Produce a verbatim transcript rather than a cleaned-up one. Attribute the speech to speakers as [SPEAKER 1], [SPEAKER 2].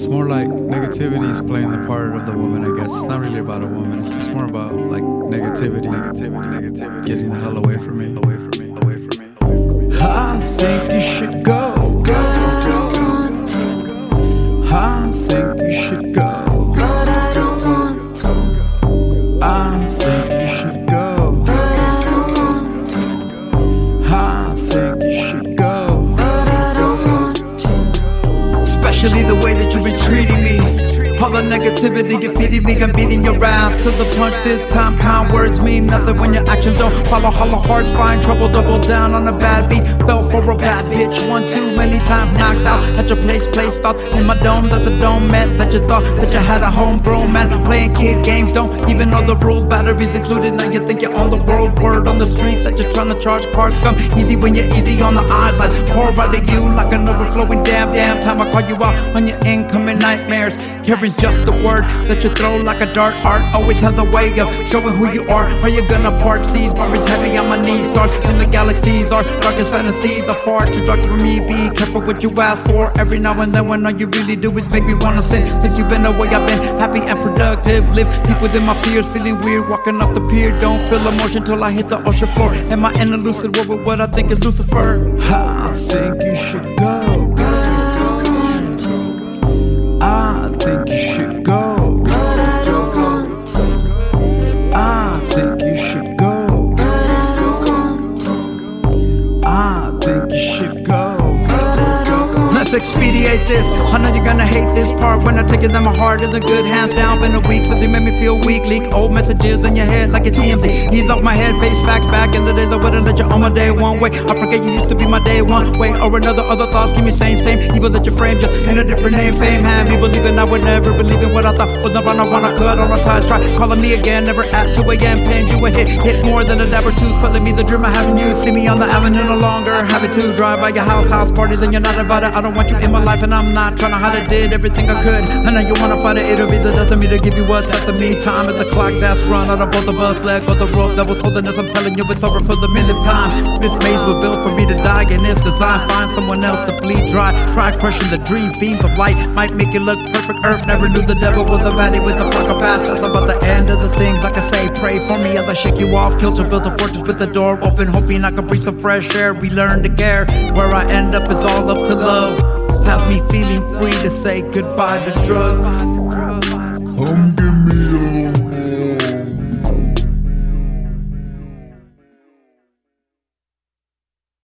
[SPEAKER 1] more like negativity is playing the part of the woman, I guess. It's not really about a woman. It's just more about like negativity, negativity, getting the hell away from me. Away from me. Away from me. I think you should go. Go, go, go. I think you should go. But I don't want to. I think you should go. But I don't want to. I think you should go. But I don't want to. Especially the way that you've been treating me. All the negativity you're feeding me, I'm beating your ass to the punch this time. Kind words mean nothing when your actions don't follow. Hollow hearts find trouble, double down on a bad beat. Fell for a bad bitch one too many times, knocked out at your place. Place thoughts in my dome that the dome meant that you thought that you had a homegrown man playing kid games. Don't even know the rules, batteries included. Now you think you're on the world. Word on the streets that you're trying to charge cards come easy when you're easy on the eyes. Like pour out of you like an overflowing dam. Damn time I call you out on your incoming nightmares. Carries just a word that you throw like a dart. Art always has a way of showing who you are. Are you gonna part seas? Barbers heavy on my knees. Stars in the galaxies are darkest fantasies are far too dark for me. Be careful what you ask for. Every now and then when all you really do is make me wanna sin. Since you've been away I've been happy and productive. Live deep within my fears, feeling weird. Walking off the pier, don't feel emotion till I hit the ocean floor. Am I in a lucid world with what I think is Lucifer? I think you should go. I think you should go. But I don't want to. I think you should go. But I don't want to. I think you should go. But I don't want to. Let's expedite this. I know you're gonna hate this part when I take it that my heart is in good hands. Down been a week since you made me feel weak. Leak old messages in your head like a T M Z. Ease off my head, face facts back in the days I wouldn't let you on my day one way. I forget you used to be my day one way or another. Other thoughts keep me same, same. Evil that you frame just in a different name. Fame had me believing I would never believe in what I thought was around. I wanna cut all our ties. Try calling me again, never at two a.m. Paying you a hit, hit more than a dab or two. Selling me the dream of having you. See me on the avenue no longer. Happy to drive by your house, house parties and you're not invited. I don't want you in my life and I'm not trying to hide it. Did everything I could. I know you wanna fight it. It'll be the death of me to give you what's left of me. Time is the clock that's run out of both of us. Let go the rope that was holding us. I'm telling you it's over for the millionth time. This maze was built for me to die in its design. Find someone else to bleed dry. Try crushing the dreams. Beams of light might make it look perfect. Earth never knew the devil was a baddie with a fuck of past. That's about the end of the things like I say. Pray for me as I shake you off. Kilter built a fortress with the door open, hoping I can breathe some fresh air. We learn to care. Where I end up is all up to love. Have me feeling free to say goodbye to drugs. Come give me